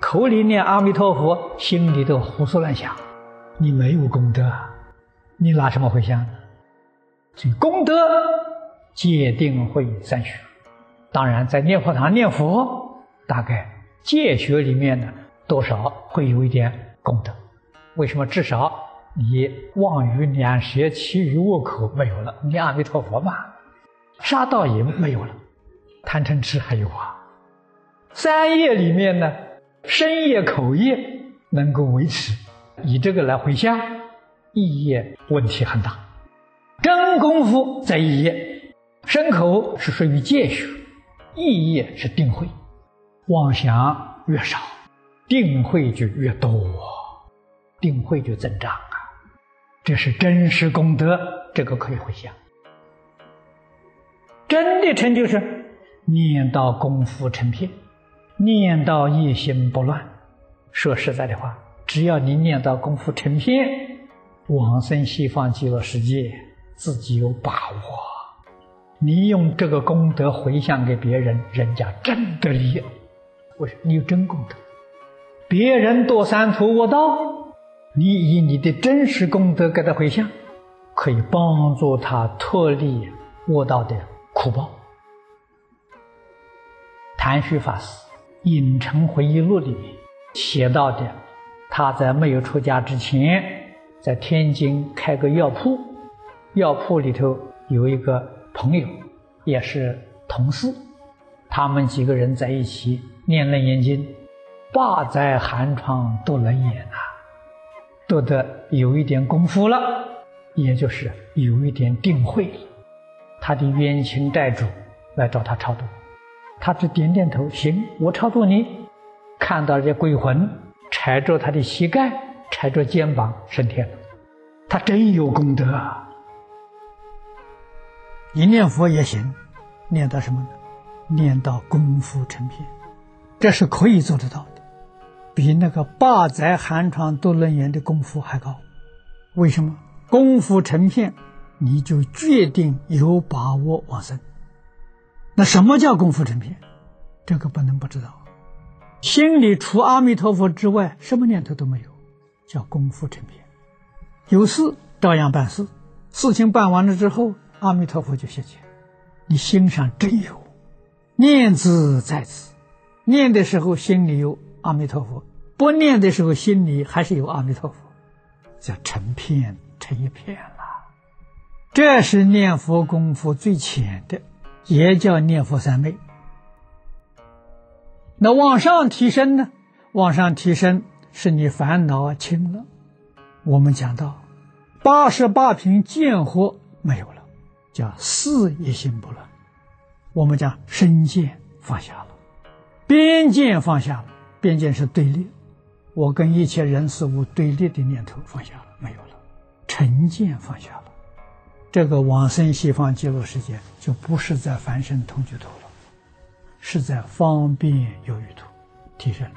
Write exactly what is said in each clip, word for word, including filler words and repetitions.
口里念阿弥陀佛，心里头胡思乱想，你没有功德啊，你拿什么回向呢？所以功德戒定慧三学。当然在念佛堂念佛，大概戒学里面呢多少会有一点功德。为什么？至少你妄语两舌绮语恶口没有了，念阿弥陀佛嘛，杀盗淫没有了，贪嗔痴还有啊。三业里面呢，身业口业能够维持，以这个来回向，意业问题很大。真功夫在意业，身口是属于戒学，意业是定慧。妄想越少，定慧就越多，定慧就增长啊。这是真实功德，这个可以回向。真的成就是念到功夫成片，念到一心不乱。说实在的话，只要你念到功夫成片，往生西方极乐世界自己有把握。你用这个功德回向给别人，人家真得利。为什么？你有真功德。别人堕三途恶道，你以你的真实功德给他回向，可以帮助他脱离恶道的苦报。谭旭法师《影城回忆录》里面写到的，他在没有出家之前，在天津开个药铺，药铺里头有一个朋友，也是同事，他们几个人在一起念楞严经，八载寒窗读楞严啊，读得有一点功夫了，也就是有一点定慧了。他的冤亲债主来找他超度，他只点点头，行，我超度你。看到这鬼魂踩着他的膝盖，踩着肩膀升天了，他真有功德啊！你念佛也行，念到什么呢？念到功夫成片，这是可以做得到的，比那个八载寒窗读楞严的功夫还高。为什么？功夫成片，你就决定有把握往生。那什么叫功夫成片？这个不能不知道。心里除阿弥陀佛之外，什么念头都没有，叫功夫成片。有事照样办事，事情办完了之后，阿弥陀佛就现前，你心上真有，念兹在兹，念的时候心里有阿弥陀佛，不念的时候心里还是有阿弥陀佛，叫成片成一片了。这是念佛功夫最浅的，也叫念佛三昧。那往上提升呢？往上提升是你烦恼轻了。我们讲到八十八品见惑没有了，叫事一心不乱。我们讲身见放下了，边见放下了，边见是对立，我跟一切人事物对立的念头放下了，没有了，成见放下了。这个往生西方极乐世界就不是在凡圣同居土了，是在方便有余土提升。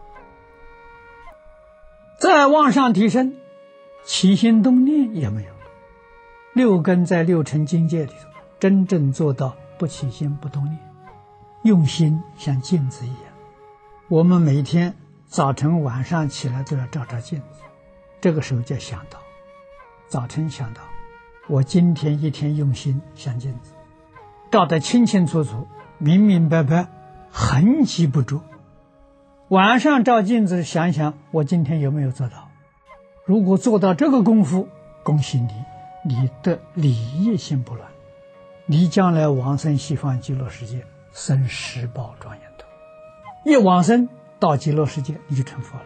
再往上提升，起心动念也没有了。六根在六尘境界里头，真正做到不起心不动念，用心像镜子一样。我们每天早晨晚上起来都要照照镜子，这个时候就想到，早晨想到我今天一天用心像镜子，照得清清楚楚，明明白白，痕迹不着。晚上照镜子想想我今天有没有做到，如果做到这个功夫，恭喜你，你的理业心不乱，你将来往生西方极乐世界生十宝庄严土，一往生到极乐世界你就成佛了。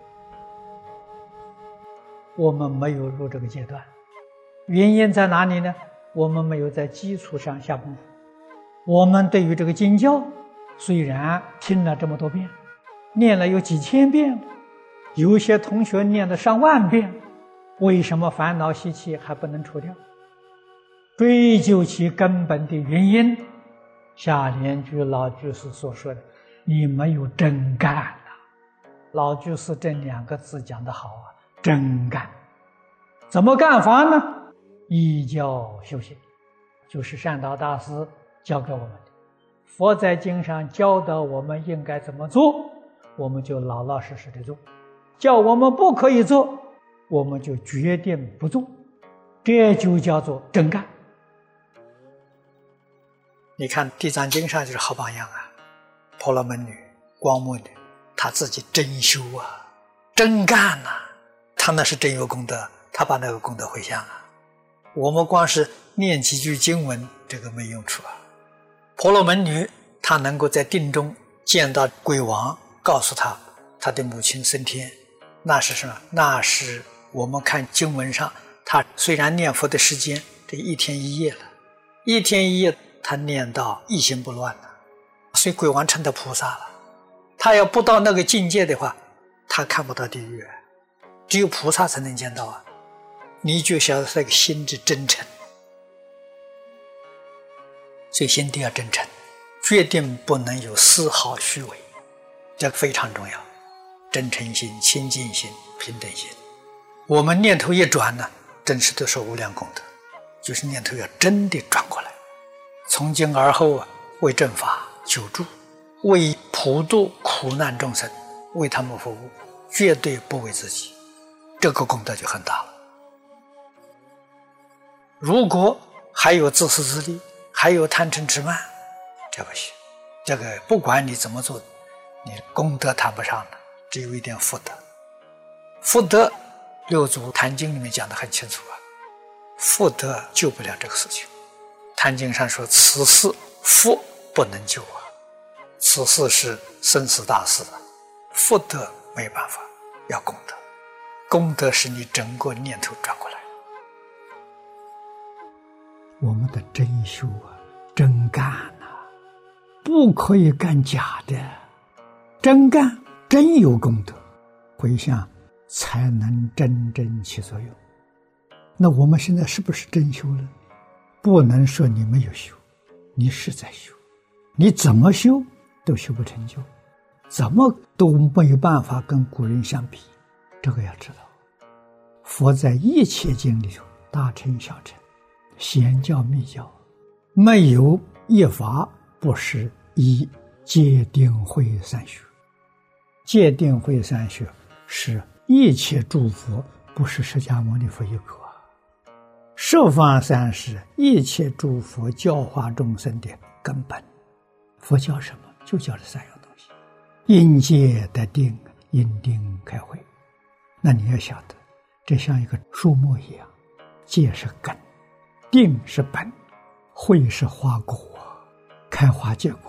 我们没有入这个阶段，原因在哪里呢？我们没有在基础上下功夫。我们对于这个经教虽然听了这么多遍，念了有几千遍了，有些同学念了上万遍，为什么烦恼习气还不能除掉？追究其根本的原因，下联句老居士所说的，你没有真干啊。老居士这两个字讲得好啊，真干。怎么干法呢？依教修行，就是善导大师教给我们的。佛在经上教导我们应该怎么做， 我们就老老实实的做；叫我们不可以做，我们就决定不做。这就叫做真干。你看《地藏经》上就是好榜样啊，婆罗门女、光目女，她自己真修啊，真干呐、啊，她那是真有功德，她把那个功德回向啊。我们光是念几句经文，这个没用处啊。婆罗门女她能够在定中见到鬼王，告诉她她的母亲升天，那是什么？那是我们看经文上，她虽然念佛的时间这一天一夜了，一天一夜她念到一心不乱了，所以鬼王成了菩萨了。他要不到那个境界的话，他看不到地狱，只有菩萨才能见到啊。你就晓得这个心之真诚，所以心地要真诚，决定不能有丝毫虚伪，这个非常重要。真诚心、清净心、平等心，我们念头一转呢，真是都是无量功德，就是念头要真的转过来，从今而后啊，为正法求助，为普度苦难众生，为他们服务，绝对不为自己，这个功德就很大了。如果还有自私自利，还有贪嗔痴慢，这不行。这个不管你怎么做，你功德谈不上了，只有一点福德。福德六祖坛经里面讲得很清楚啊，福德救不了这个事情。坛经上说，此事福不能救啊，此事是生死大事啊，福德没办法，要功德。功德是你整个念头转过来。我们的真修啊，真干啊，不可以干假的，真干真有功德，回向才能真正起作用。那我们现在是不是真修了？不能说你没有修，你是在修，你怎么修都修不成就，怎么都没有办法跟古人相比。这个要知道，佛在一切经里头，大乘小乘，显教密教，没有一法不是以戒定慧三学。戒定慧三学是一切诸佛，不是释迦牟尼佛一个，十方三世一切诸佛教化众生的根本。佛教什么？就教这三样东西：因戒得定，因定开慧。那你要晓得，这像一个树木一样，戒是根，定是本，慧是花果，开花结果。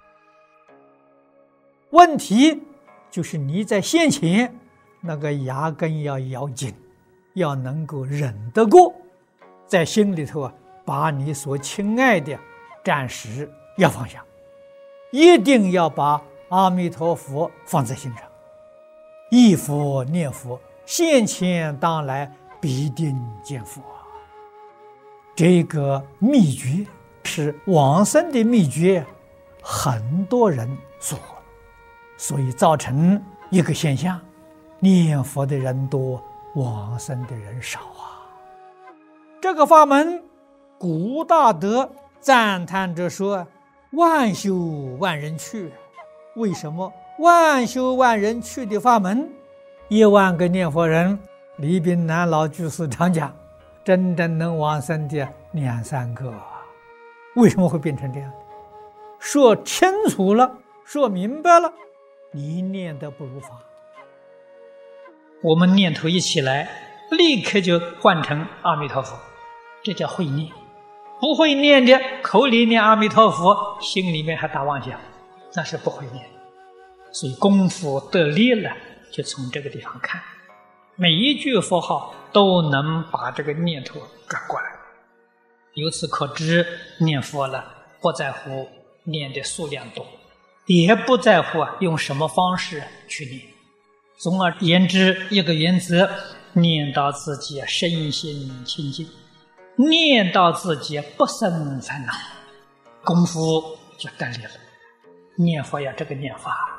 问题就是你在现前那个牙根要咬紧，要能够忍得过，在心里头啊，把你所亲爱的暂时要放下，一定要把阿弥陀佛放在心上，忆佛念佛，现前当来必定见佛。这个秘诀是往生的秘诀，很多人疏忽，所以造成一个现象，念佛的人多，往生的人少啊。这个法门，古大德赞叹着说，万修万人去。为什么万修万人去的法门，一万个念佛人，李炳南老居士常讲，真正能往生的两三个。为什么会变成这样？说清楚了，说明白了，你念得不如法。我们念头一起来，立刻就换成阿弥陀佛，这叫会念。不会念的，口里念阿弥陀佛，心里面还打妄想，那是不会念。所以功夫得力了，就从这个地方看，每一句佛号都能把这个念头转过来。由此可知，念佛了不在乎念的数量多，也不在乎啊用什么方式去念。总而言之，一个原则，念到自己身心清净，念到自己不生烦恼，功夫就得力了。念佛要这个念法。